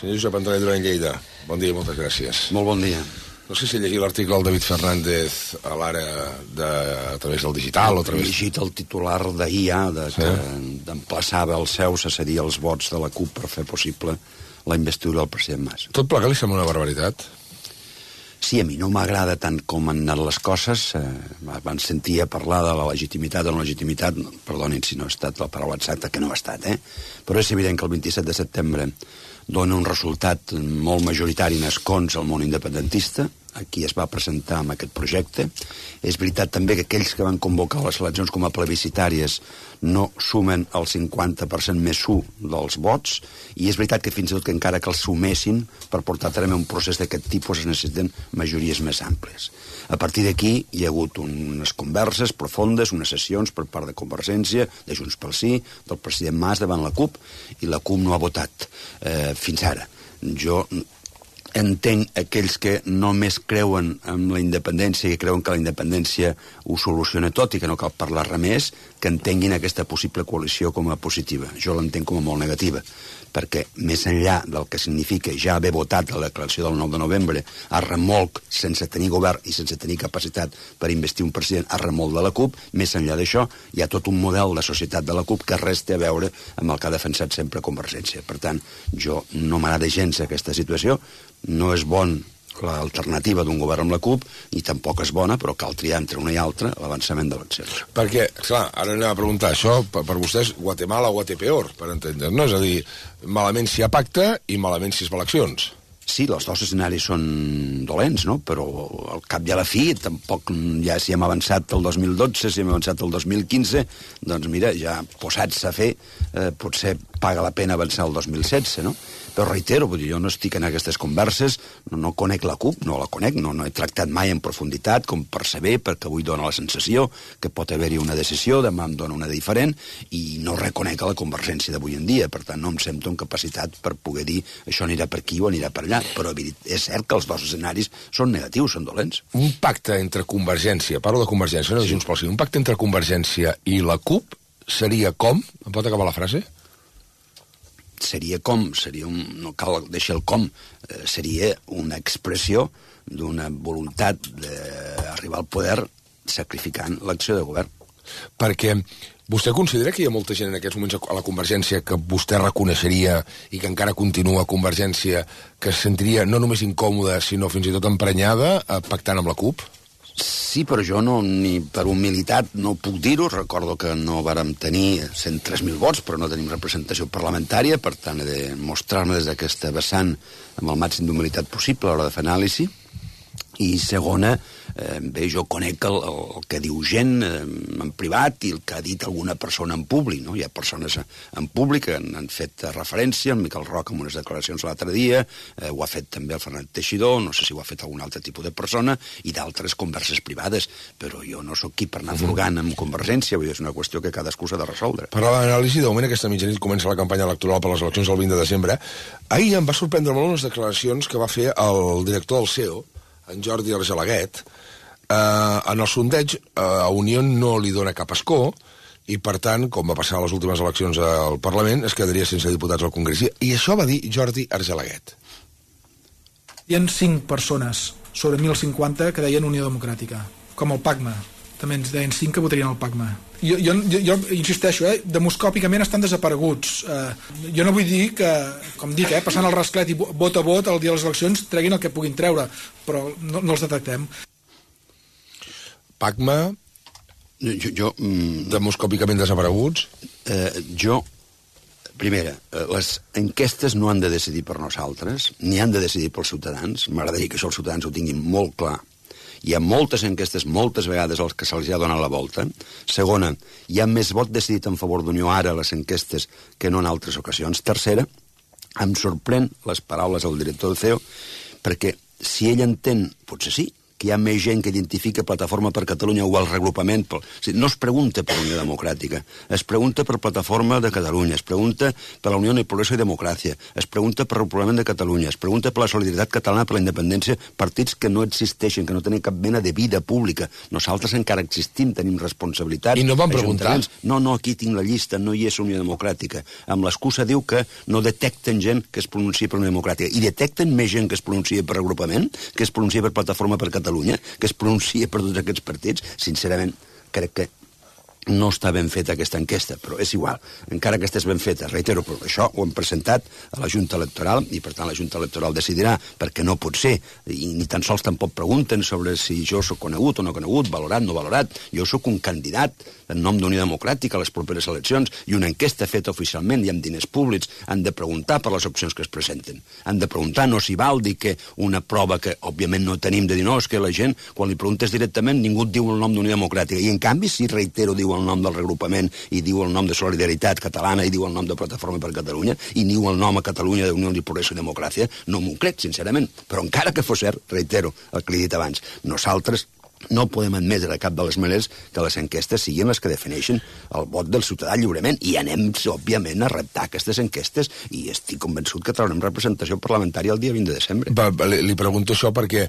Senyor Josep Andreu Duran Lleida, bon dia i moltes gràcies. Molt bon dia. No sé si llegir l'article del David Fernández a l'ara a través del digital o a través... He llegit el titular d'ahir ja, que d'emplaçava els seus a cedir els vots de la CUP per fer possible la investidura del president Mas. Tot plegat li sembla una barbaritat? Sí, a mi no m'agrada tant com han anat les coses. Van sentir a parlar de la legitimitat o no legitimitat, perdonin si no ha estat la paraula exacta, que no ha estat, però és evident que el 27 de setembre dona un resultat molt majoritari en escons al món independentista. Aquí es va presentar amb aquest projecte. És veritat també que aquells que van convocar les eleccions com a plebiscitàries no sumen el 50% més 1 dels vots, i és veritat que fins i tot que encara que els sumessin per portar a terme un procés d'aquest tipus es necessiten majories més àmplies. A partir d'aquí hi ha hagut unes converses profundes, unes sessions per part de Convergència, de Junts pel Sí, del president Mas davant la CUP, i la CUP no ha votat fins ara. Jo entenc aquells que només creuen en la independència i creuen que la independència ho soluciona tot i que no cal parlar res més, que entenguin aquesta possible coalició com a positiva. Jo l'entenc com a molt negativa, perquè més enllà del que significa ja haver votat la declaració del 9 de novembre a remolc, sense tenir govern i sense tenir capacitat per investir un president a remolc de la CUP, més enllà d'això hi ha tot un model de societat de la CUP que res té a veure amb el que ha defensat sempre Convergència. Per tant, jo no m'agrada gens aquesta situació. No és bon l'alternativa d'un govern amb la CUP, ni tampoc és bona, però cal triar entre una i altra l'avançament d'eleccions. Perquè, clar, ara anem a preguntar això, per vostès, Guatemala o Guatepeor, per entendre, no? És a dir, malament si hi ha pacte i malament si es fa eleccions. Sí, els dos escenaris són dolents, no? Però al cap i a la fi, tampoc, ja si hem avançat el 2012, si hem avançat el 2015, doncs mira, ja posats a fer, potser paga la pena avançar el 2016, no? Però reitero, jo no estic en aquestes converses, no conec la CUP, no la conec, no he tractat mai en profunditat, com per saber, perquè avui dona la sensació que pot haver-hi una decisió, demà em dona una diferent, i no reconec la Convergència d'avui en dia, per tant no em sento en capacitat per poder dir això anirà per aquí o anirà per allà, però és cert que els dos escenaris són negatius, són dolents. Un pacte entre Convergència, parlo de Convergència, no de Junts pel Sí, un pacte entre Convergència i la CUP seria com? Em pot acabar la frase? Seria no cal deixar el com, seria una expressió d'una voluntat d'arribar al poder sacrificant l'acció de govern. Perquè vostè considera que hi ha molta gent en aquests moments a la Convergència que vostè reconeixeria i que encara continua a Convergència que es sentiria no només incòmoda sinó fins i tot emprenyada pactant amb la CUP? Sí, però jo ni per humilitat no puc dir-ho. Recordo que no vàrem tenir 103.000 vots, però no tenim representació parlamentària, per tant he de mostrar-me des d'aquesta vessant amb el màxim d'humilitat possible a l'hora de fer anàlisi. I segona, bé, jo conec el que diu gent en privat i el que ha dit alguna persona en públic, no? Hi ha persones en públic que han fet referència, el Miquel Roca amb unes declaracions l'altre dia, ho ha fet també el Fernández Teixidor, no sé si ho ha fet algun altre tipus de persona, i d'altres converses privades, però jo no sóc qui per anar furgant amb Convergència, vull dir, és una qüestió que cadascú s'ha de resoldre. Per l'anàlisi, de moment aquesta mitjanit comença la campanya electoral per les eleccions del 20 de desembre. Ahir em va sorprendre molt les declaracions que va fer el director del CEO, en Jordi Argelaguet. En el sondeig a Unió no li dona cap escó i, per tant, com va passar a les últimes eleccions al Parlament, es quedaria sense diputats al Congrés. I això va dir Jordi Argelaguet. Hi ha 5 persones sobre 1.050 que deien Unió Democràtica, com el PACMA. També ens deien 5 que votarien el PACMA. Jo insisteixo, demoscòpicament estan desapareguts. Jo no vull dir que, com dic, passant el rasclet i vot a vot el dia de les eleccions treguin el que puguin treure, però no els detectem. PACMA, demoscòpicament desapareguts? Primera, les enquestes no han de decidir per nosaltres, ni han de decidir pels ciutadans. M'agradaria que això els ciutadans ho tinguin molt clar. Hi ha moltes enquestes, moltes vegades als que se'ls ha donat la volta. Segona, hi ha més vot decidit en favor d'Unió ara a les enquestes que no en altres ocasions. Tercera, em sorprèn les paraules del director del CEO, perquè si ell entén, potser sí, que hi ha més gent que identifica Plataforma per Catalunya o el regrupament. No es pregunta per Unió Democràtica, es pregunta per Plataforma de Catalunya, es pregunta per la Unió de Progreso i Democràcia, es pregunta per el repoblament de Catalunya, es pregunta per la solidaritat catalana, per la independència, partits que no existeixen, que no tenen cap mena de vida pública. Nosaltres encara existim, tenim responsabilitats. I no van preguntar? No, aquí tinc la llista, no hi és Unió Democràtica. Amb l'excusa diu que no detecten gent que es pronuncia per Unió Democràtica. I detecten més gent que es pronuncia per regrupament, que es pronuncia per Plataforma per Catalunya, que es pronuncia per tots aquests partits. Sincerament, crec que no està ben feta aquesta enquesta, però és igual, encara que estés ben feta, reitero, però això ho hem presentat a la Junta Electoral i per tant la Junta Electoral decidirà, perquè no pot ser, i ni tan sols tampoc pregunten sobre si jo soc conegut o no conegut, valorat, no valorat. Jo sóc un candidat en nom d'Unió Democràtica a les properes eleccions i una enquesta feta oficialment i amb diners públics han de preguntar per les opcions que es presenten. Han de preguntar, no s'hi val dir que una prova que òbviament no tenim de dir no, és que la gent, quan li preguntes directament, ningú et diu el nom d'Unió Democràtica. I en canvi, si reitero, diu el nom del regrupament i diu el nom de Solidaritat Catalana i diu el nom de Plataforma per Catalunya i diu el nom a Catalunya d'Unió de Progreso i Democràcia, no m'ho crec, sincerament. Però encara que fos cert, reitero el que li he dit abans, nosaltres no podem admetre de cap de les maneres que les enquestes siguin les que defineixen el vot del ciutadà lliurement i anem, òbviament, a reptar aquestes enquestes i estic convençut que traurem representació parlamentària el dia 20 de desembre. Li pregunto això perquè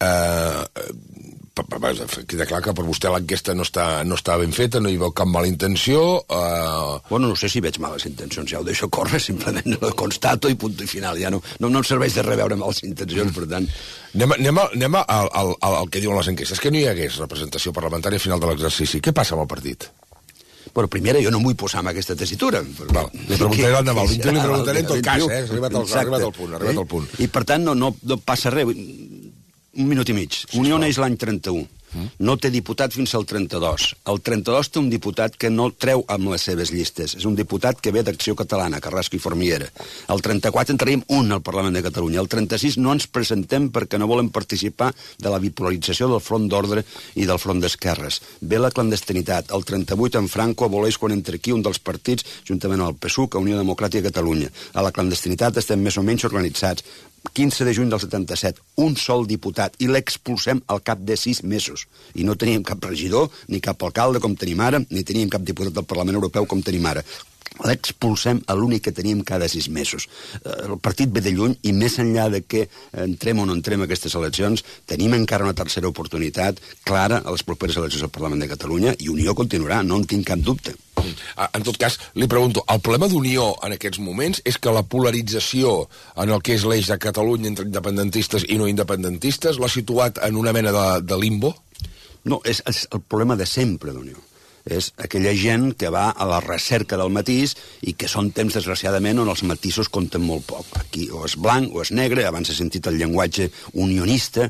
queda clar que per vostè l'enquesta no està ben feta, no hi veu cap mala intenció. Bueno, no sé si veig males intencions, ja ho deixo córrer, simplement ho constato i punt i final. Ja no em serveix de reveure males intencions, per tant... Anem al que diuen les enquestes, que no hi hagués representació parlamentària al final de l'exercici. Què passa amb el partit? Bueno, primera, jo no em vull posar en aquesta tessitura. Li preguntaré l'endemà, el 21 li preguntaré en tot cas, ha arribat al punt. I per tant no passa res. Un minut i mig. Unió neix l'any 31. No té diputat fins al 32. El 32 té un diputat que no treu amb les seves llistes. És un diputat que ve d'Acció Catalana, Carrasco i Formiguera. El 34 entraríem un al Parlament de Catalunya. El 36 no ens presentem perquè no volem participar de la bipolarització del Front d'Ordre i del Front d'Esquerres. Ve la clandestinitat. El 38 en Franco aboleix quan entra aquí un dels partits, juntament amb el PSUC, a Unió Democràtica de Catalunya. A la clandestinitat estem més o menys organitzats. 15 de juny del 77, un sol diputat, i l'expulsem al cap de 6 mesos. I no teníem cap regidor, ni cap alcalde com tenim ara, ni teníem cap diputat del Parlament Europeu com tenim ara. L'expulsem a l'únic que teníem cada 6 mesos. El partit ve de lluny i més enllà de que entrem o no entrem a aquestes eleccions, tenim encara una tercera oportunitat clara a les properes eleccions al Parlament de Catalunya i Unió continuarà, no en tinc cap dubte. En tot cas, li pregunto, el problema d'Unió en aquests moments és que la polarització en el que és l'eix de Catalunya entre independentistes i no independentistes l'ha situat en una mena de limbo? No, és el problema de sempre d'Unió. És aquella gent que va a la recerca del matís i que són temps, desgraciadament, on els matisos compten molt poc. Aquí o és blanc o és negre, abans he sentit el llenguatge unionista,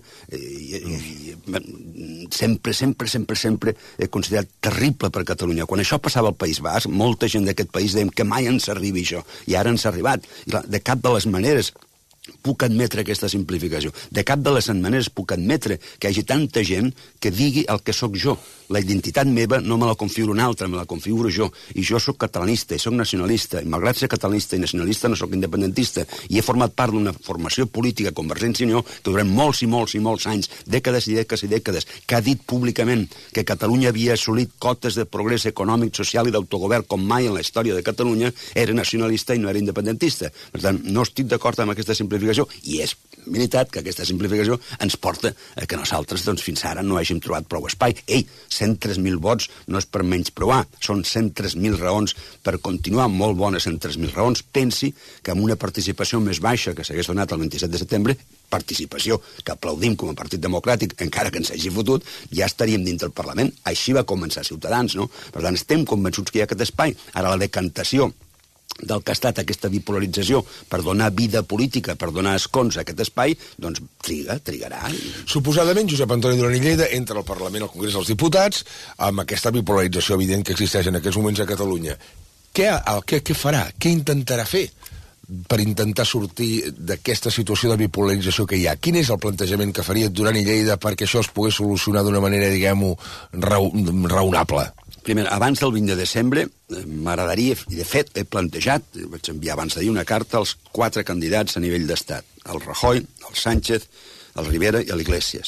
sempre he considerat terrible per Catalunya. Quan això passava al País Basc, molta gent d'aquest país deia que mai ens arribi això, i ara ens ha arribat. I de cap de les maneres puc admetre aquesta simplificació. De cap de les maneres puc admetre que hi hagi tanta gent que digui el que sóc jo. La identitat meva no me la configuro una altra, me la configuro jo. I jo sóc catalanista i sóc nacionalista. I malgrat ser catalanista i nacionalista no sóc independentista. I he format part d'una formació política, Convergència i Unió, que durant molts i molts i molts anys, dècades i dècades i dècades, que ha dit públicament que Catalunya havia assolit cotes de progrés econòmic, social i d'autogovern com mai en la història de Catalunya, era nacionalista i no era independentista. Per tant, no estic d'acord amb aquesta simplificació i és veritat que aquesta simplificació ens porta a que nosaltres fins ara no hàgim trobat prou espai. 103.000 vots no és per menys provar, són 103.000 raons per continuar, molt bones 103.000 raons. Pensi que amb una participació més baixa que s'hagués donat el 27 de setembre, participació que aplaudim com a Partit Democràtic, encara que ens hagi fotut, ja estaríem dintre del Parlament. Així va començar Ciutadans, no? Per tant, estem convençuts que hi ha aquest espai. Ara la decantació del que ha estat aquesta bipolarització per donar vida política, per donar escons a aquest espai, doncs trigarà. Suposadament, Josep Antoni Duran i Lleida entra al Parlament, al Congrés dels Diputats, amb aquesta bipolarització evident que existeix en aquests moments a Catalunya. Què farà? Què intentarà fer per intentar sortir d'aquesta situació de bipolarització que hi ha? Quin és el plantejament que faria Duran i Lleida perquè això es pogués solucionar d'una manera, diguem-ho, raonable? Primer, abans del 20 de desembre, m'agradaria, i de fet he plantejat, vaig enviar abans d'ahir una carta als 4 candidats a nivell d'estat, el Rajoy, el Sánchez, el Rivera i l'Iglesias.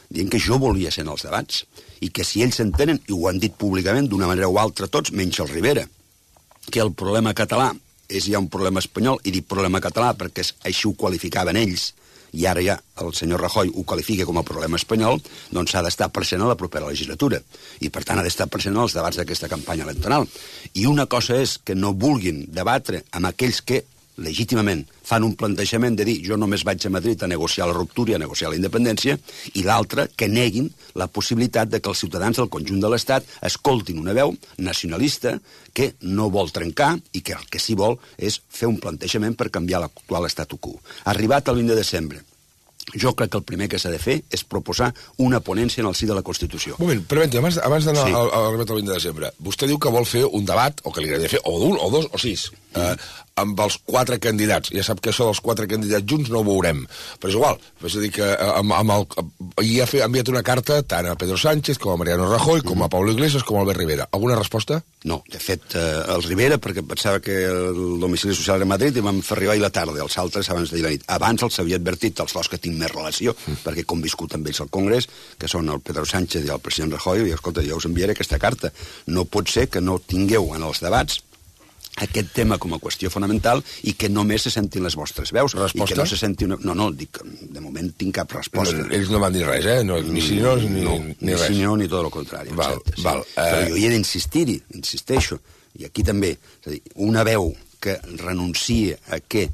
dient que jo volia ser en els debats, i que si ells s'entenen, i ho han dit públicament d'una manera o altra tots, menys el Rivera, que el problema català és ja un problema espanyol, i dic problema català perquè així ho qualificaven ells, i ara ja el senyor Rajoy ho qualifica com a problema espanyol, doncs s'ha d'estar present a la propera legislatura. I, per tant, ha d'estar present als debats d'aquesta campanya electoral. I una cosa és que no vulguin debatre amb aquells que, legítimament, fan un plantejament de dir jo només vaig a Madrid a negociar la ruptura i a negociar la independència, i l'altre, que neguin la possibilitat de que els ciutadans del conjunt de l'Estat escoltin una veu nacionalista que no vol trencar i que el que sí vol és fer un plantejament per canviar l'actual statu quo. Arribat el 20 de desembre, jo crec que el primer que s'ha de fer és proposar una ponència en el si de la Constitució. Un moment, permeti, abans d'anar al 20 de desembre, vostè diu que vol fer un debat, o que li agradaria fer, o d'un, o dos, o sis, amb els 4 candidats. Ja sap que això dels 4 candidats junts no ho veurem, però és igual. És a dir, que ja ha enviat una carta tant a Pedro Sánchez com a Mariano Rajoy, com a Pablo Iglesias, com a Albert Rivera. Alguna resposta? No, de fet, el Rivera, perquè pensava que el domicili social era a Madrid, i vam fer arribar ahir la tarda, els altres abans d'ahir la nit. Abans els havia advertit, els dos que tinc més relació, perquè he conviscut amb ells al Congrés, que són el Pedro Sánchez i el president Rajoy, i escolta, jo us enviaré aquesta carta. No pot ser que no tingueu en els debats aquest tema com a qüestió fonamental i que només se sentin les vostres veus. Resposta? I que no se senti una... No, dic, de moment tinc cap resposta. Ells no van dir res, eh? Ni sí, no, ni res. Ni sí, no, ni tot el contrari. Val. Però jo hi he d'insistir-hi, insisteixo. I aquí també, és a dir, una veu que renunciï a que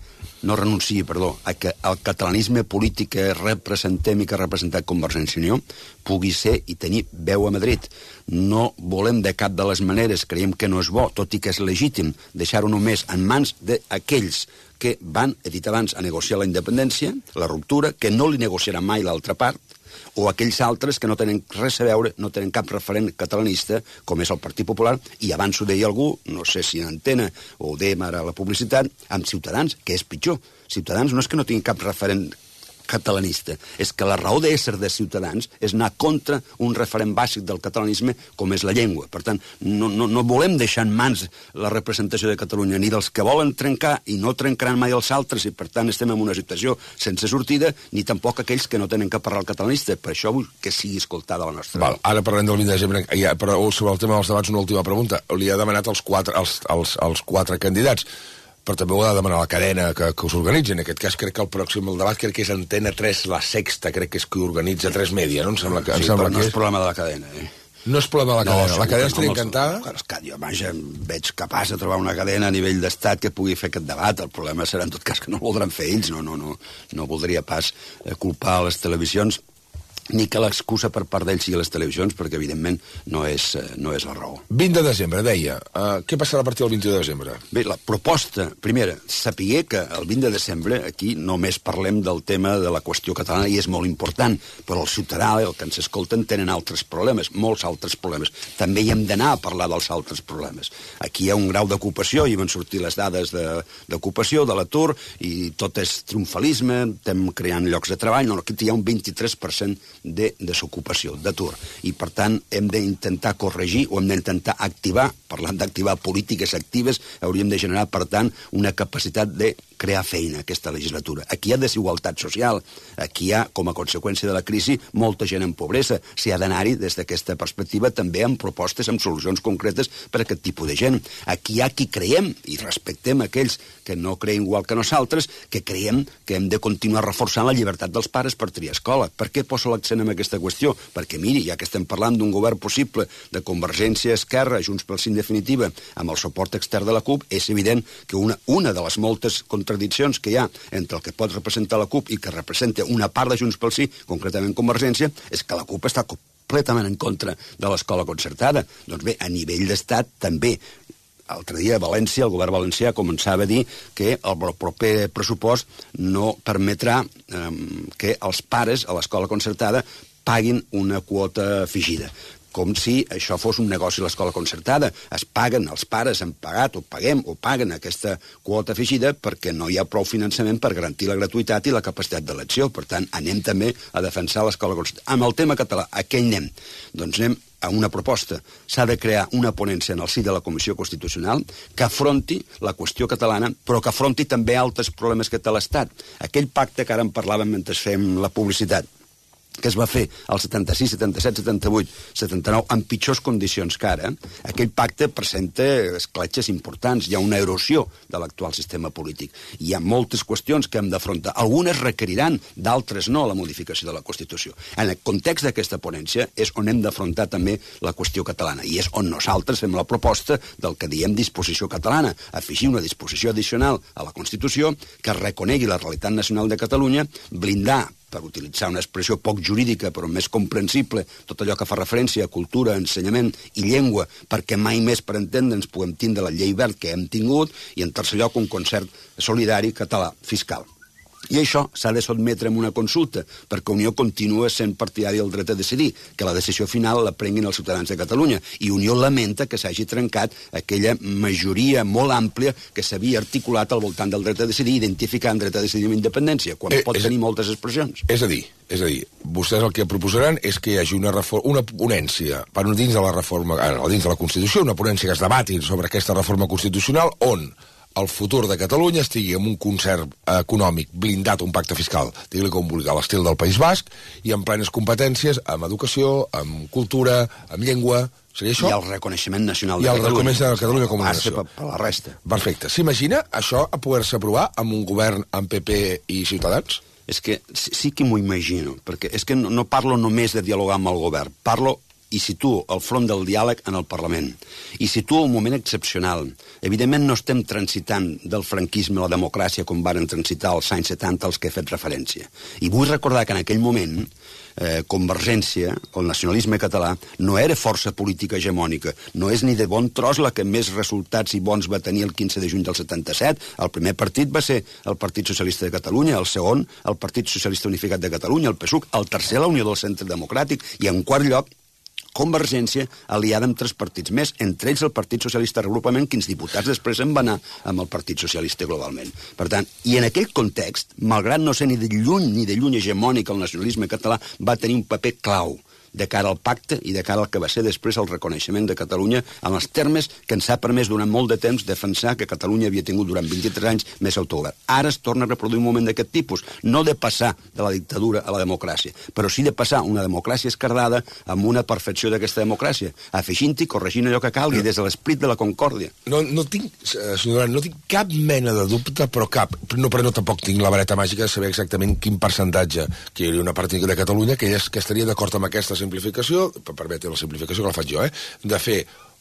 el catalanisme polític que representem i que ha representat Convergència i Unió pugui ser i tenir veu a Madrid. No volem de cap de les maneres, creiem que no és bo, tot i que és legítim, deixar-ho només en mans d'aquells que van, he dit abans, a negociar la independència, la ruptura, que no li negociarà mai l'altra part, o aquells altres que no tenen res a veure, no tenen cap referent catalanista, com és el Partit Popular, i abans ho deia algú, no sé si en antena o ho dèiem ara a la publicitat, amb Ciutadans, que és pitjor. Ciutadans no és que no tingui cap referent catalanista, és que la raó d'ésser de Ciutadans és anar contra un referent bàsic del catalanisme com és la llengua. Per tant, no volem deixar en mans la representació de Catalunya ni dels que volen trencar i no trencaran mai els altres, i per tant estem en una situació sense sortida, ni tampoc aquells que no tenen cap parlar el catalanista. Per això vull que sigui escoltada la nostra. Val, ara parlem del 20 de desembre, però sobre el tema dels debats una última pregunta. Li ha demanat els 4 candidats, però també ho ha de demanar la cadena que us organitzi. En aquest cas crec que el pròxim debat crec que és Antena 3, La Sexta, crec que és qui organitza 3 Media, no? Em sembla que, però no és problema de la cadena, No és problema de la cadena. La cadena estaria encantada? Jo vaja, veig capaç de trobar una cadena a nivell d'estat que pugui fer aquest debat. El problema serà, en tot cas, que no el voldran fer ells. No voldria pas culpar les televisions, ni que l'excusa per part d'ells sigui les televisions, perquè evidentment no és la raó. 20 de desembre, deia. Què passarà a partir del 21 de desembre? Bé, la proposta, primera, sapiguer que el 20 de desembre aquí només parlem del tema de la qüestió catalana, i és molt important, però el ciutadà, el que ens escolten, tenen altres problemes, molts altres problemes. També hi hem d'anar a parlar dels altres problemes. Aquí hi ha un grau d'ocupació, i van sortir les dades d'ocupació, de l'atur, i tot és triomfalisme, estem creant llocs de treball. No, aquí hi ha un 23% de desocupació, d'atur. I, per tant, hem d'intentar corregir o hem d'intentar activar, parlant d'activar polítiques actives, hauríem de generar, per tant, una capacitat de crear feina aquesta legislatura. Aquí hi ha desigualtat social, aquí hi ha, com a conseqüència de la crisi, molta gent en pobresa. S'hi ha d'anar-hi, des d'aquesta perspectiva, també amb propostes, amb solucions concretes per a aquest tipus de gent. Aquí hi ha qui creiem, i respectem aquells que no creiem igual que nosaltres, que creiem que hem de continuar reforçant la llibertat dels pares per triar escola. Per què poso l'accent en aquesta qüestió? Perquè, miri, ja que estem parlant d'un govern possible de Convergència, Esquerra, Junts pel Sí en definitiva, amb el suport extern de la CUP, és evident que una de les moltes contradiccions que hi ha entre el que pot representar la CUP i que representa una part de Junts pel Sí, concretament Convergència, és que la CUP està completament en contra de l'escola concertada. Doncs bé, a nivell d'estat també. L'altre dia a València, el govern valencià començava a dir que el proper pressupost no permetrà que els pares a l'escola concertada paguin una quota afegida. Com si això fos un negoci a l'escola concertada. Es paguen, els pares han pagat o paguen aquesta quota afegida perquè no hi ha prou finançament per garantir la gratuïtat i la capacitat d'elecció. Per tant, anem també a defensar l'escola concertada. Amb el tema català, a què anem? Doncs anem a una proposta. S'ha de crear una ponència en el si de la Comissió Constitucional que afronti la qüestió catalana, però que afronti també altres problemes que té l'Estat. Aquell pacte que ara en parlàvem mentre fem la publicitat, que es va fer al 76, 77, 78, 79, en pitjors condicions que ara, aquell pacte presenta escletxes importants. Hi ha una erosió de l'actual sistema polític. Hi ha moltes qüestions que hem d'afrontar. Algunes requeriran, d'altres no, la modificació de la Constitució. En el context d'aquesta ponència és on hem d'afrontar també la qüestió catalana, i és on nosaltres fem la proposta del que diem disposició catalana, afegir una disposició addicional a la Constitució que reconegui la realitat nacional de Catalunya, blindar, per utilitzar una expressió poc jurídica però més comprensible, tot allò que fa referència a cultura, ensenyament i llengua, perquè mai més, per entendre'ns, puguem tindre la llei verd que hem tingut, i en tercer lloc un concert solidari català fiscal. I això s'ha de sotmetre a una consulta, perquè Unió continua sent partidari del dret a decidir, que la decisió final la prenguin els ciutadans de Catalunya, i Unió lamenta que s'hagi trencat aquella majoria molt àmplia que s'havia articulat al voltant del dret a decidir, identificant dret a decidir amb independència, quan pot tenir moltes expressions. És a dir, vostès el que proposaran és que hi hagi una ponència per dins de la reforma, dins de la Constitució, una ponència que es debati sobre aquesta reforma constitucional on el futur de Catalunya estigui amb un concert econòmic blindat, un pacte fiscal, digui-li com vulgui, a l'estil del País Basc, i amb plenes competències, amb educació, amb cultura, amb llengua. Seria això? I el reconeixement nacional de Catalunya. I el reconeixement de Catalunya com a nació. Per la resta. Perfecte. S'imagina això a poder-se aprovar amb un govern amb PP i Ciutadans? És que sí que m'ho imagino, perquè és que no parlo només de dialogar amb el govern, parlo i situo el front del diàleg en el Parlament. I situo un moment excepcional. Evidentment no estem transitant del franquisme a la democràcia com varen transitar als anys 70 als que he fet referència. I vull recordar que en aquell moment Convergència, o el nacionalisme català, no era força política hegemònica. No és ni de bon tros la que més resultats i bons va tenir el 15 de juny del 77. El primer partit va ser el Partit Socialista de Catalunya, el segon el Partit Socialista Unificat de Catalunya, el PSUC, el tercer la Unió del Centre Democràtic, i en quart lloc Convergència aliada amb 3 partits més, entre ells el Partit Socialista Regrupament, quins diputats després en van anar amb el Partit Socialista globalment. Per tant, i en aquell context, malgrat no ser ni de lluny hegemònic el nacionalisme català, va tenir un paper clau de cara al pacte i de cara al que va ser després el reconeixement de Catalunya en els termes que ens ha permès durant molt de temps defensar que Catalunya havia tingut durant 23 anys més autogovern. Ara es torna a reproduir un moment d'aquest tipus, no de passar de la dictadura a la democràcia, però sí de passar una democràcia esquerdada amb una perfecció d'aquesta democràcia, afegint-hi, corregint allò que calgui, des de l'esperit de la concòrdia. No tinc, senyor Duran, no tinc cap mena de dubte, però tampoc tinc la vareta màgica de saber exactament quin percentatge que hi hauria una part de Catalunya que estaria d'acord amb aquesta simplificació, permeti la simplificació que la faig jo, de fer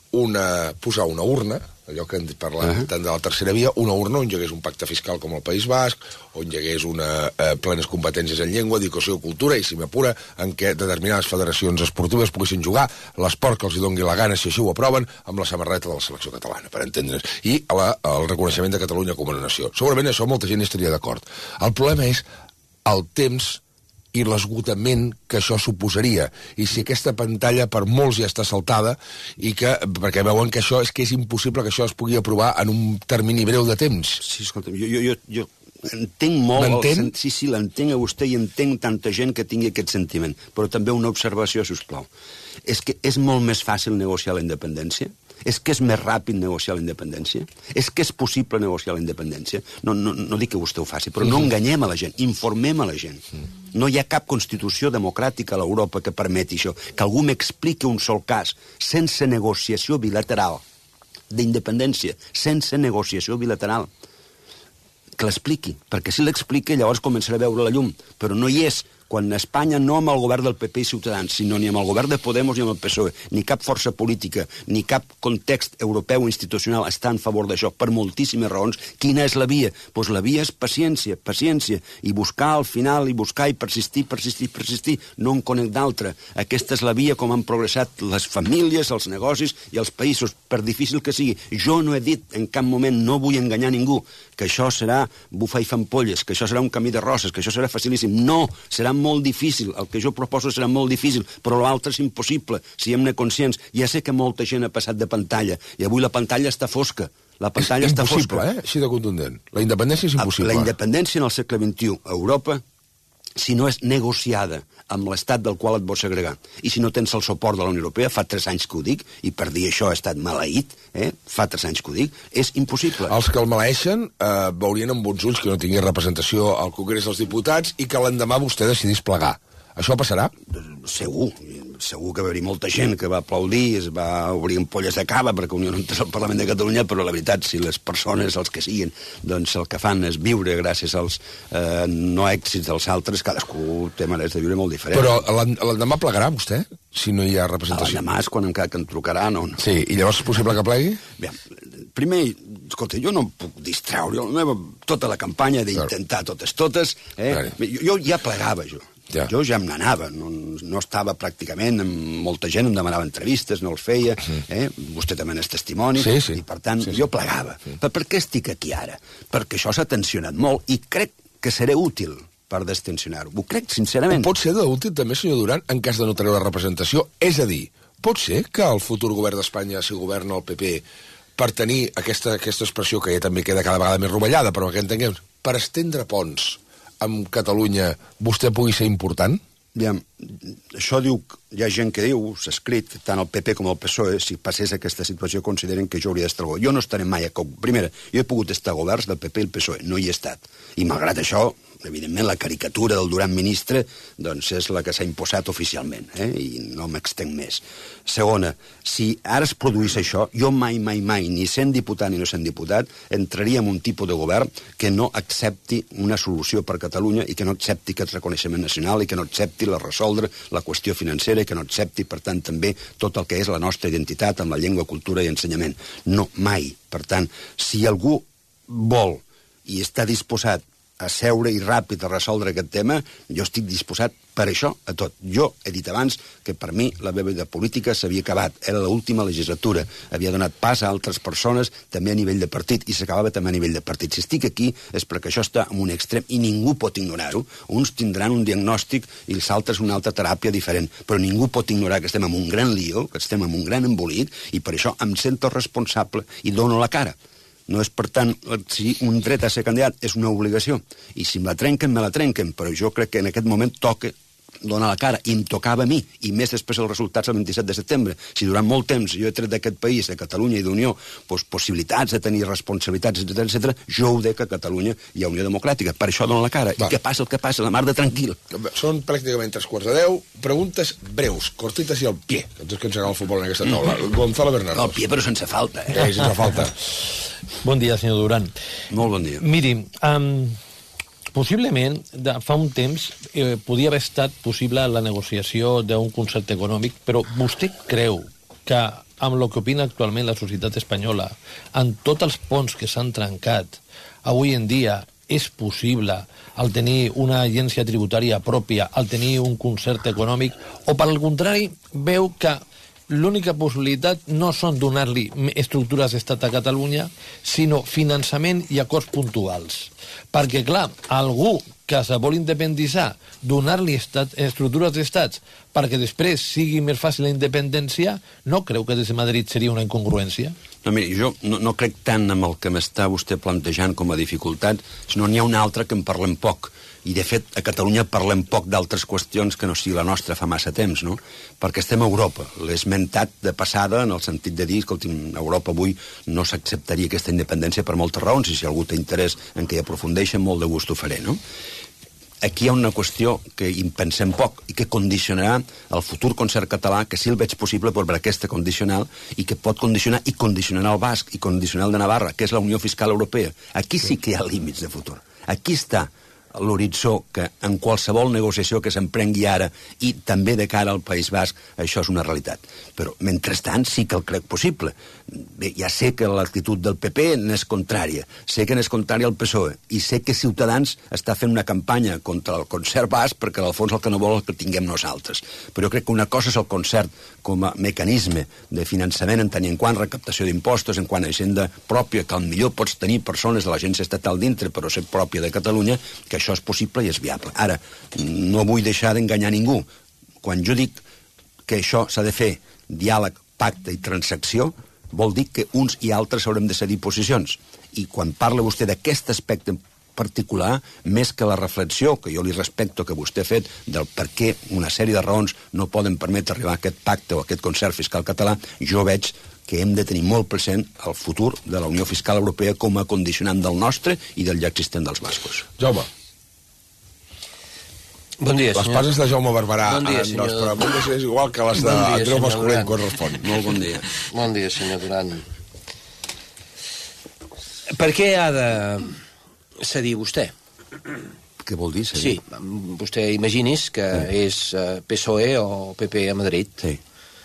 posar una urna, allò que hem parlat tant de la tercera via, una urna on hi hagués un pacte fiscal com el País Basc, on hi hagués plenes competències en llengua, educació, cultura, i si m'apura, en què determinades federacions esportives poguessin jugar l'esport que els hi doni la gana, si així ho aproven, amb la samarreta de la selecció catalana, per entendre's, i el reconeixement de Catalunya com a nació. Segurament això molta gent hi estaria d'acord. El problema és el temps i l'esgotament que això suposaria, i si aquesta pantalla per molts ja està saltada, perquè veuen que això és impossible que això es pugui aprovar en un termini breu de temps. Sí, escolta'm, jo entenc molt... M'entén? Sí, l'entenc a vostè i entenc tanta gent que tingui aquest sentiment, però també una observació, si us plau. És que és molt més fàcil negociar la independència? És que és més ràpid negociar la independència? És que és possible negociar la independència? No dic que vostè ho faci, però no enganyem a la gent, informem a la gent. No hi ha cap constitució democràtica a l'Europa que permeti això. Que algú m'expliqui un sol cas, sense negociació bilateral, d'independència, sense negociació bilateral. Que l'expliqui, perquè si l'expliqui llavors començarà a veure la llum, però no hi és. Quan a Espanya no amb el govern del PP i Ciutadans, sinó ni amb el govern de Podemos ni amb el PSOE, ni cap força política, ni cap context europeu institucional està en favor d'això, per moltíssimes raons. Quina és la via? Doncs la via és paciència, i buscar al final, i buscar i persistir, no en conec d'altra. Aquesta és la via com han progressat les famílies, els negocis i els països, per difícil que sigui. Jo no he dit en cap moment, no vull enganyar ningú, que això serà bufar i fampolles, que això serà un camí de roses, que això serà facilíssim. No, serà molt difícil, el que jo proposo serà molt difícil, però l'altre és impossible, siguem-ne conscients. Ja sé que molta gent ha passat de pantalla, i avui la pantalla està fosca. La pantalla està fosca. Així de contundent. La independència és impossible. La independència en el segle XXI a Europa, si no és negociada amb l'estat del qual et vols segregar, i si no tens el suport de la Unió Europea, fa 3 anys que ho dic, i per dir això he estat maleït, fa 3 anys que ho dic, és impossible. Els que el maleeixen veurien amb bons ulls que no tingués representació al Congrés dels Diputats i que l'endemà vostè decidís plegar. Això passarà? Segur que va haver-hi molta gent que va aplaudir, es va obrir ampolles de cava perquè Unió no entrés al Parlament de Catalunya, però la veritat, si les persones, els que siguin, doncs el que fan és viure gràcies als no èxits dels altres, cadascú té maneres de viure molt diferents. Però l'endemà plegarà vostè, si no hi ha representació? L'endemà és quan encara que em trucarà, no. Sí, i llavors és possible que plegui? Bé, primer, escolta, jo no em puc distreure, tota la campanya d'intentar totes, jo ja plegava, jo. Ja. Jo ja me n'anava, no estava pràcticament, molta gent em demanava entrevistes, no els feia, vostè també n'és testimoni, i per tant jo plegava. Però per què estic aquí ara? Perquè això s'ha tensionat molt i crec que seré útil per destensionar-ho. Ho crec, sincerament. Pot ser d'útil també, senyor Duran, en cas de no tenir la representació? És a dir, pot ser que el futur govern d'Espanya, si governa el PP, per tenir aquesta expressió que ja també queda cada vegada més rovellada, però que entenguem, per estendre ponts amb Catalunya, vostè pugui ser important? Aviam, això diu, hi ha gent que diu, s'ha escrit, que tant el PP com el PSOE, si passés aquesta situació, consideren que jo hauria d'estar al govern. Jo no estaré mai a COP. Primera, jo he pogut estar a governs del PP i el PSOE, no hi he estat. I malgrat això, evidentment, la caricatura del Duran ministre doncs és la que s'ha imposat oficialment, i no m'extenc més. Segona, si ara es produís això, jo mai, ni sent diputat ni no sent diputat, entraria en un tipus de govern que no accepti una solució per Catalunya i que no accepti aquest reconeixement nacional i que no accepti resoldre la qüestió financera i que no accepti, per tant, també tot el que és la nostra identitat amb la llengua, cultura i ensenyament. No, mai. Per tant, si algú vol i està disposat a seure i ràpid a resoldre aquest tema, jo estic disposat per això a tot. Jo he dit abans que per mi la meva vida política s'havia acabat. Era l'última legislatura. Havia donat pas a altres persones, també a nivell de partit, i s'acabava també a nivell de partit. Si estic aquí és perquè això està en un extrem i ningú pot ignorar-ho. Uns tindran un diagnòstic i els altres una altra teràpia diferent, però ningú pot ignorar que estem en un gran lío, que estem en un gran embolit, i per això em sento responsable i dono la cara. No és, per tant, si un dret a ser candidat és una obligació. I si me la trenquen, però jo crec que en aquest moment toca donar la cara, i em tocava a mi, i més després els resultats el 27 de setembre. Si durant molt temps jo he tret d'aquest país, de Catalunya i d'Unió, possibilitats de tenir responsabilitats, etc., jo ho dec a Catalunya i a Unió Democràtica. Per això dono la cara. I què passa el que passa? La mar de tranquil. Són pràcticament 3:45. Preguntes breus, cortites i al pie. Que ens agrada el futbol en aquesta taula. Gonzalo Bernardo. Al pie, però sense falta. Sense falta. Bon dia, senyor Duran. Molt bon dia. Miri, possiblement, fa un temps, podia haver estat possible la negociació d'un concert econòmic, però vostè creu que, amb el que opina actualment la societat espanyola, amb tots els ponts que s'han trencat, avui en dia és possible, al tenir una agència tributària pròpia, al tenir un concert econòmic, o per al contrari, veu que l'única possibilitat no són donar-li estructures d'estat a Catalunya, sinó finançament i acords puntuals. Perquè, clar, algú que se vol independitzar, donar-li estructures d'estats perquè després sigui més fàcil la independència, no creu que des de Madrid seria una incongruència? No, miri, jo no crec tant en el que m'està vostè plantejant com a dificultat, sinó n'hi ha una altra que en parlem poc. I, de fet, a Catalunya parlem poc d'altres qüestions que no sigui la nostra fa massa temps, no? Perquè estem a Europa. L'he esmentat de passada en el sentit de dir, escolti'm, a Europa avui no s'acceptaria aquesta independència per moltes raons, i si algú té interès en què hi aprofundeixi, amb molt de gust ho faré, no? Aquí hi ha una qüestió que hi pensem poc i que condicionarà el futur concert català, que sí el veig possible per aquesta condicional, i que pot condicionar i condicionarà el basc i condicionar el de Navarra, que és la Unió Fiscal Europea. Aquí sí que hi ha límits de futur. Aquí està l'horitzó que en qualsevol negociació que s'emprengui ara i també de cara al País Basc, això és una realitat. Però, mentrestant, sí que el crec possible. Bé, ja sé que l'actitud del PP n'és contrària, sé que n'és contrària al PSOE, i sé que Ciutadans està fent una campanya contra el concert basc perquè, al fons, el que no vol és que tinguem nosaltres. Però jo crec que una cosa és el concert com a mecanisme de finançament en tant i en quant recaptació d'impostos, en quant a agenda pròpia, que millor pots tenir persones de l'agència estatal dintre, però ser pròpia de Catalunya, que això és possible i és viable. Ara, no vull deixar d'enganyar ningú. Quan jo dic que això s'ha de fer diàleg, pacte i transacció, vol dir que uns i altres haurem de cedir posicions. I quan parla vostè d'aquest aspecte particular, més que la reflexió, que jo li respecto que vostè ha fet, del per què una sèrie de raons no poden permetre arribar a aquest pacte o a aquest concert fiscal català, jo veig que hem de tenir molt present el futur de la Unió Fiscal Europea com a condicionant del nostre i del ja existent dels bascos. Jaume. Bon dia, Les passes de Jaume Barberà Bon dia, en senyor. els preguntes és igual que les d'Andreu Mascolell quan respon. Molt bon dia. Bon dia, senyor Duran. Per què ha de cedir vostè? Què vol dir? Sí, vostè imagini's que és PSOE o PP a Madrid. Sí,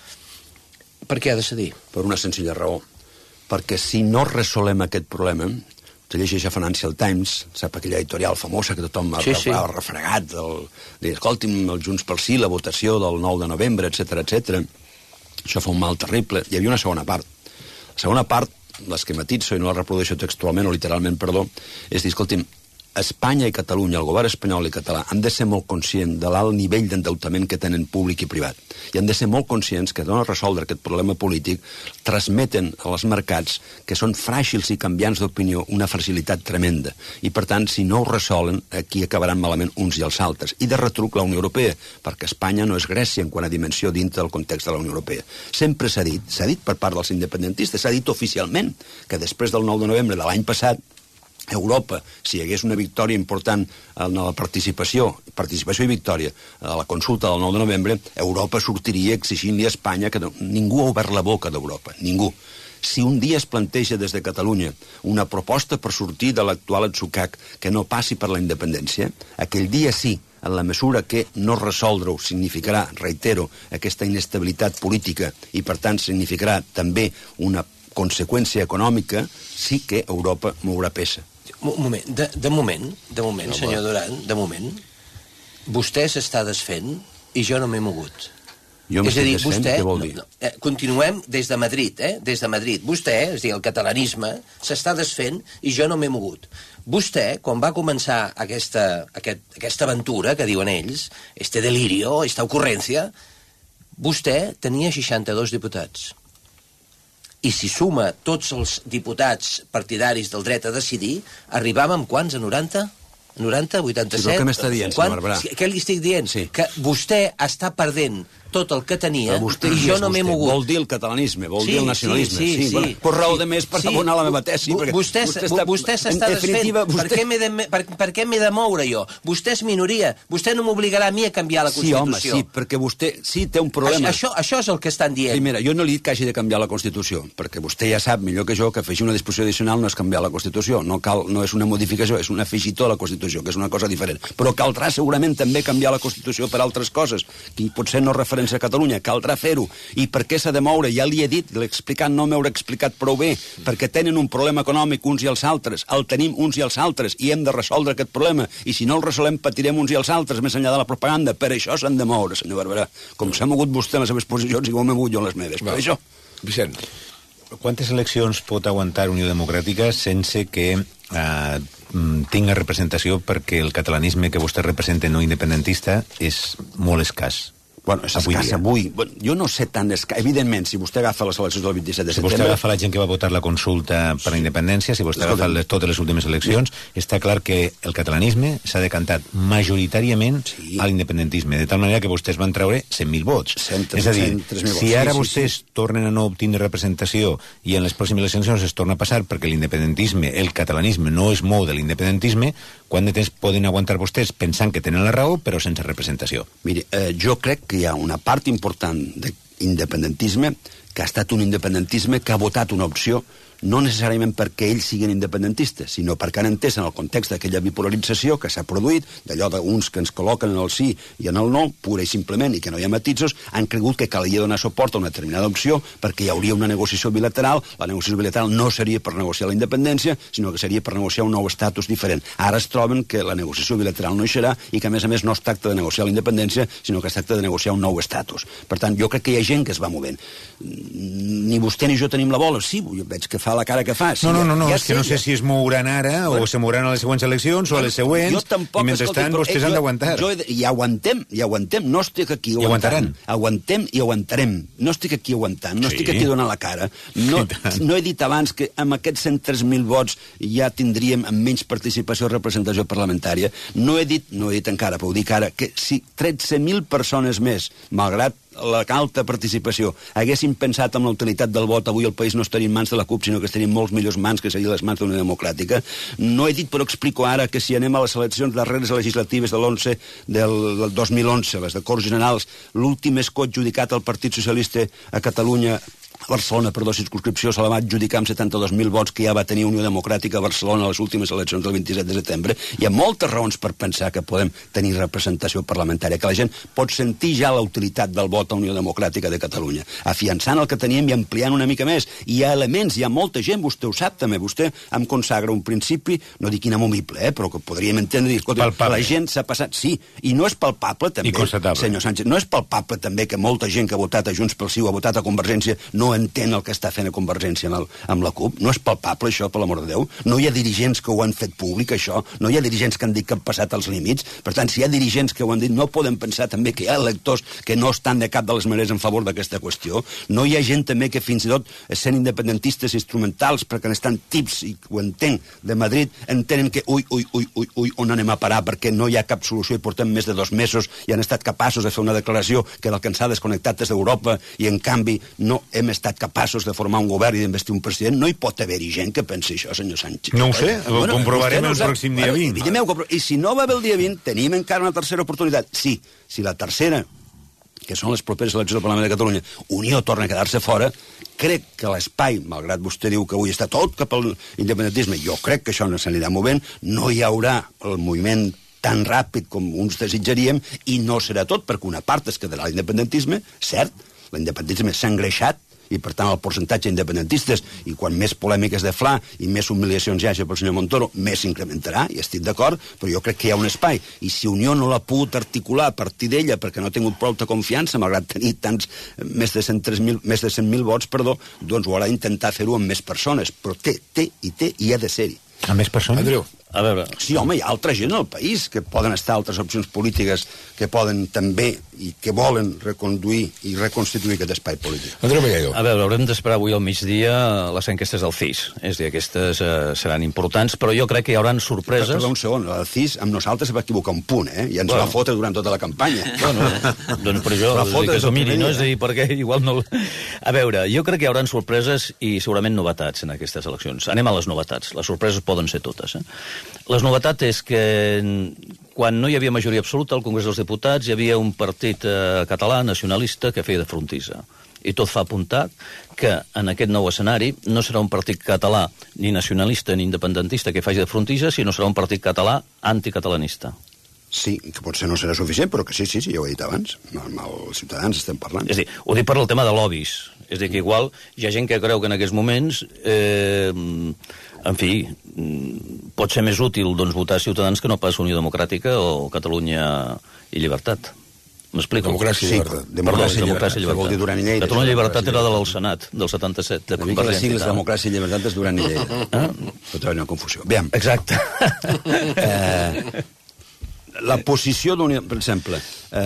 Per què ha de cedir? per una senzilla raó. Perquè si no resolem aquest problema, se llegeix a Financial Times, sap aquella editorial famosa que tothom ha refregat, escolti'm, el Junts pel Sí, la votació del 9 de novembre, etc. Això fa un mal terrible. Hi havia una segona part. La segona part, l'esquematitzo i no la reprodueixo textualment o literalment, perdó, és dir, escolti'm, Espanya i Catalunya, el govern espanyol i català, han de ser molt conscients de l'alt nivell d'endeutament que tenen públic i privat. I han de ser molt conscients que, no resoldre aquest problema polític, transmeten als mercats que són fràgils i canviants d'opinió una fragilitat tremenda. I, per tant, si no ho resolen, aquí acabaran malament uns i els altres. I de retruc la Unió Europea, perquè Espanya no és Grècia en quant a dimensió dintre del context de la Unió Europea. Sempre s'ha dit per part dels independentistes, s'ha dit oficialment que després del 9 de novembre de l'any passat, Europa, si hi hagués una victòria important en la participació i victòria a la consulta del 9 de novembre, Europa sortiria exigint-li a Espanya que ningú ha obert la boca d'Europa, ningú. Si un dia es planteja des de Catalunya una proposta per sortir de l'actual atzucac que no passi per la independència, aquell dia sí, en la mesura que no resoldre-ho significarà, reitero, aquesta inestabilitat política i, per tant, significarà també una conseqüència econòmica, sí que Europa mourà peça. Un moment, de moment, senyor Duran, de moment, vostè s'està desfent i jo no m'he mogut. Jo m'estic desfent, què vol dir? Continuem des de Madrid, des de Madrid. Vostè, és a dir, el catalanisme, s'està desfent i jo no m'he mogut. Vostè, quan va començar aquesta aventura, que diuen ells, este delirio, esta ocurrència, vostè tenia 62 diputats. I si suma tots els diputats partidaris del dret a decidir, arribàvem quants? A 90? 90? 87? Sí, però què m'està dient, senyor Barberà? Què li estic dient? Sí. Que vostè està perdent tot el que tenia vostè, i jo no m'he mogut. Vol dir el catalanisme, vol dir el nacionalisme. Sí. Bueno, per raó de més per abonar la meva tesi. Vostè s'està desfent. Per què m'he de moure jo? Vostè és minoria. Vostè no m'obligarà a mi a canviar la Constitució. Sí, home, sí, perquè vostè sí té un problema. Això és el que estan dient. Primera, jo no li he dit que hagi de canviar la Constitució, perquè vostè ja sap millor que jo que afegir una disposició addicional no és canviar la Constitució, no és una modificació, és un afegitó a la Constitució, que és una cosa diferent. Però caldrà segurament també canviar la Constitució per altres coses, que potser no referència a Catalunya, caldrà fer-ho. I per què s'ha de moure? Ja li he dit, l'he explicat, no m'haurà explicat prou bé, perquè tenen un problema econòmic uns i els altres, el tenim uns i els altres, i hem de resoldre aquest problema, i si no el resolem patirem uns i els altres, més enllà de la propaganda. Per això s'han de moure, senyor Barberà. Com s'ha mogut vostè en les seves posicions, igual m'he mogut jo en les meves. Per això. Vicent. Quantes eleccions pot aguantar Unió Democràtica sense que tinga representació, perquè el catalanisme que vostè representa no independentista és molt escàs? Bueno, és escàs avui. Bueno, jo no sé tant escàs. Evidentment, si vostè agafa les eleccions del 27 de setembre... Si vostè agafa la gent que va votar la consulta per la independència, si vostè agafa totes les últimes eleccions, està clar que el catalanisme s'ha decantat majoritàriament a l'independentisme, de tal manera que vostès van treure 100.000 vots. És a dir, si ara vostès tornen a no obtindre representació i en les pròximes eleccions es torna a passar perquè l'independentisme, el catalanisme, no es mou de l'independentisme, quant de temps poden aguantar vostès pensant que tenen la raó però sense representació? Miri, jo crec que hi ha una part important d'independentisme que ha estat un independentisme que ha votat una opció no necessàriament perquè ells siguin independentistes, sinó perquè han entès en el context d'aquella bipolarització que s'ha produït, d'allò d'uns que ens col·loquen en el sí i en el no, pura i simplement, i que no hi ha matisos, han cregut que calia donar suport a una determinada opció perquè hi hauria una negociació bilateral. La negociació bilateral no seria per negociar la independència, sinó que seria per negociar un nou estatus diferent. Ara es troben que la negociació bilateral no hi serà i que, a més, no es tracta de negociar la independència, sinó que es tracta de negociar un nou estatus. Per tant, jo crec que hi ha gent que es va movent. Ni vostè ni jo tenim la bola. Sí, jo veig que fa la cara que fa. Sí, no, és que no sé si es mouran ara o se mouran a les següents eleccions o a les següents, i mentrestant vostès han d'aguantar. I aguantem. No estic aquí aguantant. Aguantem i aguantarem. No estic aquí aguantant, no estic aquí donant la cara. No he dit abans que amb aquests 103.000 vots ja tindríem amb menys participació i representació parlamentària. No he dit encara, però ho dic ara, que si 13.000 persones més, malgrat la alta participació haguessin pensat en la utilitat del vot, avui el país no estaria en mans de la CUP, sinó que estaria en molts millors mans que seria les mans de l'Unió Democràtica. No he dit, però explico ara, que si anem a les eleccions darreres legislatives del 2011, les de Corts Generals, l'últim escó adjudicat al Partit Socialista a Catalunya, Barcelona, circumscripció, se la va adjudicar amb 72.000 vots que ja va tenir Unió Democràtica a Barcelona a les últimes eleccions del 27 de setembre. Hi ha moltes raons per pensar que podem tenir representació parlamentària, que la gent pot sentir ja la utilitat del vot a Unió Democràtica de Catalunya, afiançant el que teníem i ampliant una mica més. Hi ha elements, hi ha molta gent, vostè ho sap també, vostè em consagra un principi, no dic inamovible, però que podríem entendre, dir, escolta, la gent s'ha passat, sí, i no és palpable també, senyor Sánchez, no és palpable també que molta gent que ha votat a Junts pel Sí o ha votat a Convergència no entén el que està fent a Convergència amb la CUP? No és palpable això, per l'amor de Déu? No hi ha dirigents que ho han fet públic, això? No hi ha dirigents que han dit que han passat els límits? Per tant, si hi ha dirigents que ho han dit, no podem pensar també que hi ha electors que no estan de cap de les maneres en favor d'aquesta qüestió? No hi ha gent també que fins i tot, sent independentistes instrumentals, perquè estan tips, i ho entenc, de Madrid, entenen que ui, on anem a parar, perquè no hi ha cap solució i portem més de 2 mesos i han estat capaços de fer una declaració que el que ens ha desconnectat és d'Europa i, en canvi, no hem estat capaços de formar un govern i d'investir un president. No hi pot haver-hi gent que pensi això, senyor Sánchez. No ho sé, ho comprovarem el pròxim dia 20. I si no va bé el dia 20, tenim encara una tercera oportunitat. Sí, si la tercera, que són les properes eleccions del Parlament de Catalunya, Unió torna a quedar-se fora, crec que l'espai, malgrat vostè diu que avui està tot cap al independentisme, jo crec que això no s'anirà movent, no hi haurà el moviment tan ràpid com uns desitjaríem, i no serà tot, perquè una part es quedarà l'independentisme, cert, l'independentisme s'ha engreixat, i per tant el percentatge d'independentistes, i quan més polèmiques de Fla i més humiliacions hi hagi pel senyor Montoro, més s'incrementarà, i estic d'acord, però jo crec que hi ha un espai, i si Unió no l'ha pogut articular a partir d'ella perquè no ha tingut prou de confiança, malgrat tenir més de 100.000 vots, doncs ho haurà d'intentar fer-ho amb més persones, però té i ha de ser-hi. Amb més persones? Andreu. A veure... Sí, home, hi ha altra gent al país que poden estar altres opcions polítiques que poden també i que volen reconduir i reconstituir aquest espai polític. Andreu Melledo. A veure, haurem d'esperar avui al migdia les enquestes del CIS. És a dir, aquestes seran importants, però jo crec que hi haurà sorpreses... Perdó un segon, el CIS amb nosaltres se va equivocar un punt, i ens va fotre durant tota la campanya. Bueno, doncs per això que s'ho miri, no? És a dir, perquè igual no... A veure, jo crec que hi haurà sorpreses i segurament novetats en aquestes eleccions. Anem a les novetats. Les sorpreses poden ser totes, Les novetats és que quan no hi havia majoria absoluta al Congrés dels Diputats hi havia un partit català nacionalista que feia de frontissa. I tot fa apuntar que en aquest nou escenari no serà un partit català ni nacionalista ni independentista que faci de frontissa, sinó serà un partit català anticatalanista. Sí, que potser no serà suficient, però que sí, ja ho he dit abans. Amb els ciutadans estem parlant. És a dir, ho dic per el tema de lobbies. És a dir, que igual hi ha gent que creu que en aquests moments... en fi, pot ser més útil votar Ciutadans que no pas Unió Democràtica o Catalunya i Llibertat. M'explico? Democràcia i Llibertat. Democràcia i Llibertat. Vol dir Duran i Lleida. Catalunya i Llibertat era del Senat, del 77. Una mica les sigles Democràcia i Llibertat és Duran i Lleida. Pot haver una confusió. Aviam. Exacte. La posició d'Unió, per exemple...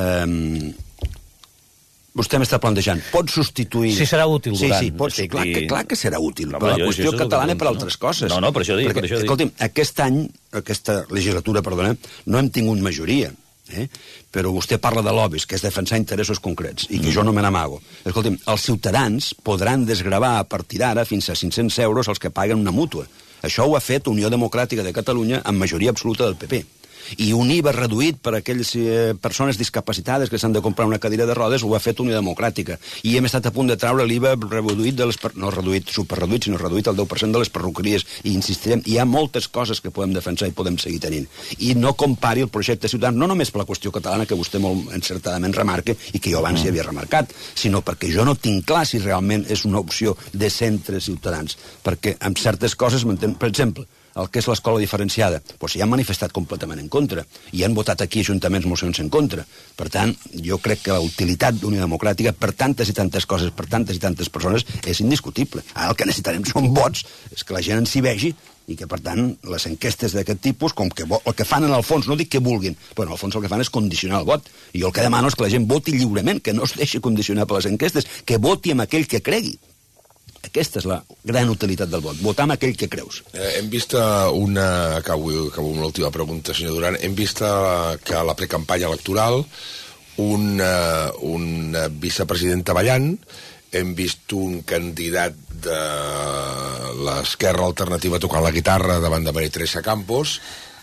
Vostè m'està plantejant, pot substituir... Si serà útil, Duran. Sí, clar que serà útil, però la qüestió catalana per altres coses. No, per això dic. Escolti'm, aquesta legislatura, no hem tingut majoria, però vostè parla de lobbies, que és defensar interessos concrets, i que jo no me n'amago. Escolti'm, els ciutadans podran desgravar a partir d'ara fins a 500 euros els que paguen una mútua. Això ho ha fet Unió Democràtica de Catalunya amb majoria absoluta del PP. I un IVA reduït per a aquelles persones discapacitades que s'han de comprar una cadira de rodes ho ha fet Unió Democràtica. I hem estat a punt de treure l'IVA reduït no reduït, superreduït, sinó reduït al 10% de les perruqueries. I insistirem, hi ha moltes coses que podem defensar i podem seguir tenint. I no compari el projecte Ciutadans, no només per la qüestió catalana, que vostè molt encertadament remarca, i que jo abans hi havia remarcat, sinó perquè jo no tinc clar si realment és una opció de centre Ciutadans. Perquè amb certes coses, per exemple, el que és l'escola diferenciada, doncs s'hi han manifestat completament en contra, i han votat aquí ajuntaments mocions en contra. Per tant, jo crec que la utilitat d'Unió Democràtica per tantes i tantes coses, per tantes i tantes persones, és indiscutible. Ara el que necessitarem són vots, és que la gent ens hi vegi, i que, per tant, les enquestes d'aquest tipus, com que el que fan en el fons, no dic que vulguin, però en el fons el que fan és condicionar el vot. I jo el que demano és que la gent voti lliurement, que no es deixi condicionar per les enquestes, que voti amb aquell que cregui. Aquesta és la gran utilitat del vot, votar amb aquell que creus. Hem vist acabo amb l'última pregunta, senyor Duran, hem vist que a la precampanya electoral una vicepresidenta ballant, hem vist un candidat de l'Esquerra Alternativa tocant la guitarra davant de Maria Teresa Campos,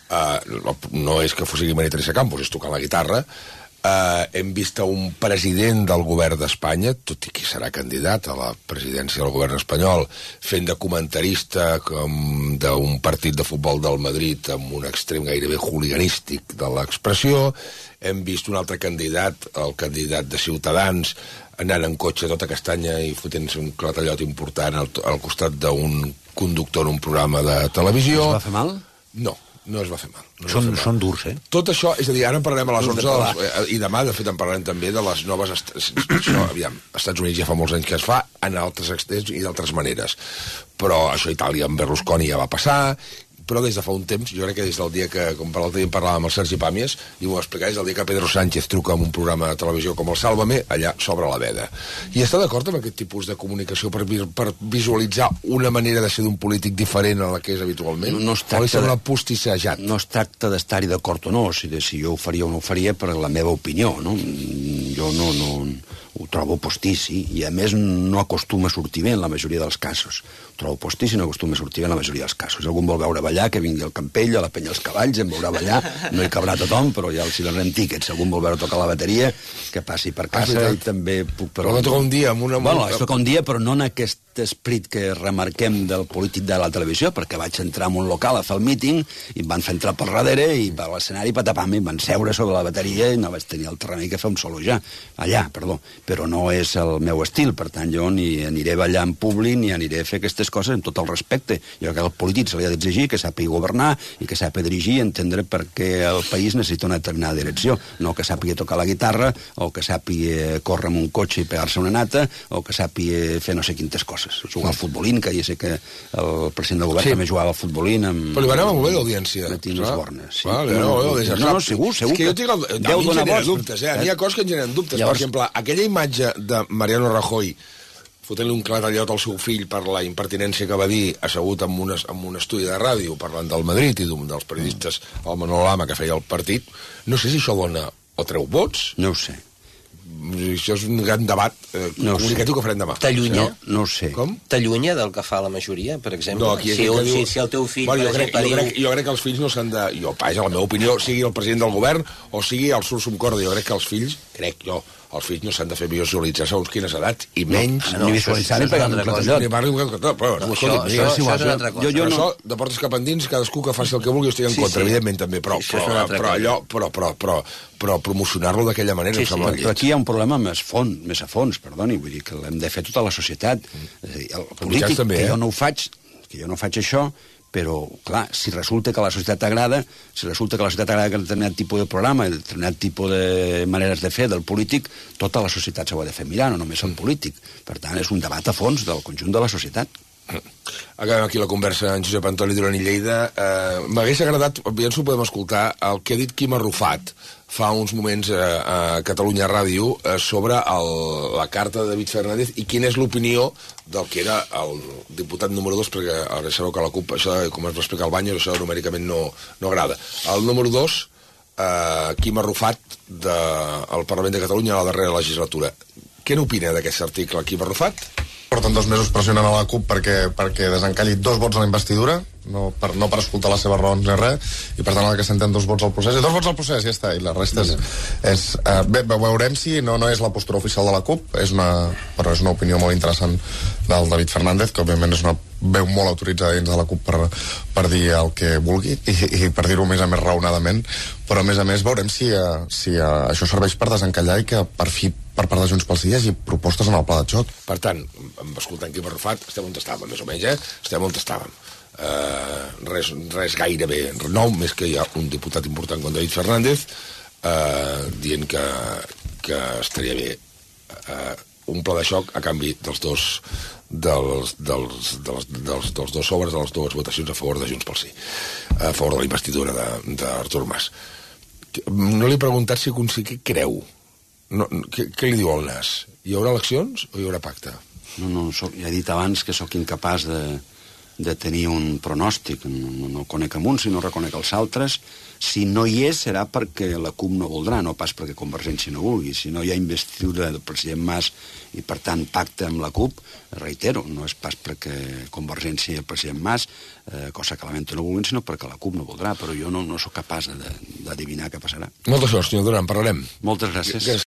no és que sigui Maria Teresa Campos, és tocant la guitarra. Hem vist un president del govern d'Espanya, tot i que serà candidat a la presidència del govern espanyol, fent de comentarista d'un partit de futbol del Madrid amb un extrem gairebé hooliganístic de l'expressió. Hem vist un altre candidat, el candidat de Ciutadans, anant en cotxe tota castanya i fotent-se un clatallot important al costat d'un conductor en un programa de televisió. Es va fer mal? No es va fer mal. Són durs, eh? Tot això, és a dir, ara en parlarem a les 11 i demà, de fet, en parlarem també de les noves... Això, aviam, als Estats Units ja fa molts anys que es fa, en altres extrems i d'altres maneres. Però això a Itàlia amb Berlusconi ja va passar, però des de fa un temps, jo crec que des del dia que, com per l'altre dia parlàvem amb el Sergi Pàmies, i m'ho va explicar, des del dia que Pedro Sánchez truca en un programa de televisió com el Sálvame, allà s'obre la veda. I està d'acord amb aquest tipus de comunicació per visualitzar una manera de ser d'un polític diferent a la que és habitualment? No es tracta o li sembla postissejat? No es tracta d'estar-hi d'acord o no, si jo ho faria o no ho faria per la meva opinió, no? Jo no ho trobo postissi, i a més no acostuma a sortir bé en la majoria dels casos. Ho trobo postissi i no acostuma a sortir bé en la majoria dels casos. Si algú vol veure ballar, que vingui al Campell, a la Penya dels Cavalls, em veurà ballar, no hi cabrà tothom, però ja els hi donem tíquets. Si algú vol veure tocar la bateria, que passi per casa, i també puc... Però no toca un dia amb una... Bueno, es toca un dia, però no en aquest esprit que remarquem del polític de la televisió, perquè vaig entrar en un local a fer el míting i em van fer entrar per darrere i per l'escenari patapam, i em van seure sobre la bateria i no vaig tenir altre remei que fer un solo allà, però no és el meu estil, per tant jo ni aniré a ballar en públic ni aniré a fer aquestes coses amb tot el respecte. Jo crec que al polític se li ha d'exigir que sàpiga governar i que sàpiga dirigir i entendre per què el país necessita una determinada direcció, no que sàpiga tocar la guitarra o que sàpiga córrer amb un cotxe i pegar-se una nata o que sàpiga fer no sé quines coses. Jugar al futbolín, que ja sé que el president del govern també jugava al futbolín amb... Però li va anar molt bé l'audiència. Matines Bornes. Sí. Li va anar molt bé. No, segur. És que jo tinc a mi em generen dubtes, N'hi ha coses que em generen dubtes. Per exemple, aquella imatge de Mariano Rajoy fotent-li un clatallot al seu fill per la impertinència que va dir assegut en un estudi de ràdio parlant del Madrid i d'un dels periodistes, el Manolo Lama, que feia el partit, no sé si això dona o treu vots. No ho sé. Això és un gran debat comunicatiu que farem demà. T'allunya? No ho sé. Com? T'allunya del que fa la majoria, per exemple? No, aquí si el teu fill... Bueno, jo crec que els fills no s'han de... Jo, vaja, la meva opinió, sigui el president del govern o sigui el Sursum Corda, jo crec que els fills, els fills no s'han de fer visualitzar segons quines edats, i menys... Ni visualitzar ni pegar un clatallot. Això és una altra cosa. Però això, de portes cap endins, cadascú que faci el que vulgui, jo estic en contra, evidentment, també, però promocionar-lo d'aquella manera em sembla lleig. Però aquí hi ha un problema més a fons, perdoni, vull dir que l'hem de fer tota la societat. És a dir, el polític, que jo no ho faig això, però, clar, si resulta que a la societat agrada, determinat tipus de programa, determinat tipus de maneres de fer del polític, tota la societat s'ho ha de fer mirar, no només el polític. Per tant, és un debat a fons del conjunt de la societat. Acabem aquí la conversa en Josep Antoni Duran i Lleida. M'hagués agradat, ja ens ho podem escoltar, el que ha dit Quim Arrufat fa uns moments a Catalunya Ràdio sobre la carta de David Fernández i quina és l'opinió del que era el diputat número 2, perquè ara sabeu que la CUP, això, com es va explicar al Banyos, això numèricament no agrada. El número 2, Quim Arrufat, del Parlament de Catalunya a la darrera legislatura. Què n'opina d'aquest article, Quim Arrufat? Porten 2 mesos pressionant a la CUP perquè desencalli 2 vots a la investidura, no per escoltar les seves raons ni res, i per tant el que s'entén 2 vots al procés, i 2 vots al procés, ja està, i la resta és bé, veurem si no és la postura oficial de la CUP, però és una opinió molt interessant del David Fernández, que òbviament és una veu molt autoritzada dins de la CUP per dir el que vulgui, i per dir-ho més a més raonadament, però a més veurem si això serveix per desencallar i que per fi per part de Junts pel Sí hi hagi propostes en el pla de xoc. Per tant, escoltant Quim Arrufat, estem on estàvem, més o menys, estem on estàvem. Res gairebé nou, més que hi ha un diputat important com David Fernández dient que estaria bé un pla de xoc a canvi dels dos sobres, de les dues votacions a favor de Junts pel Sí, a favor de la investidura d'Artur Mas. No li he preguntat si creu. Què li diu al nas? Hi haurà eleccions o hi haurà pacte? No, ja he dit abans que sóc incapaç de tenir un pronòstic. No conec amb uns, sinó reconec els altres. Si no hi és, serà perquè la CUP no voldrà, no pas perquè Convergència no vulgui. Si no hi ha investidura del president Mas i, per tant, pacte amb la CUP, reitero, no és pas perquè Convergència i el president Mas, cosa que lamento no vulguin, sinó perquè la CUP no voldrà. Però jo no sóc capaç d'adivinar què passarà. Molta sort, senyor Duran, parlarem. Moltes gràcies.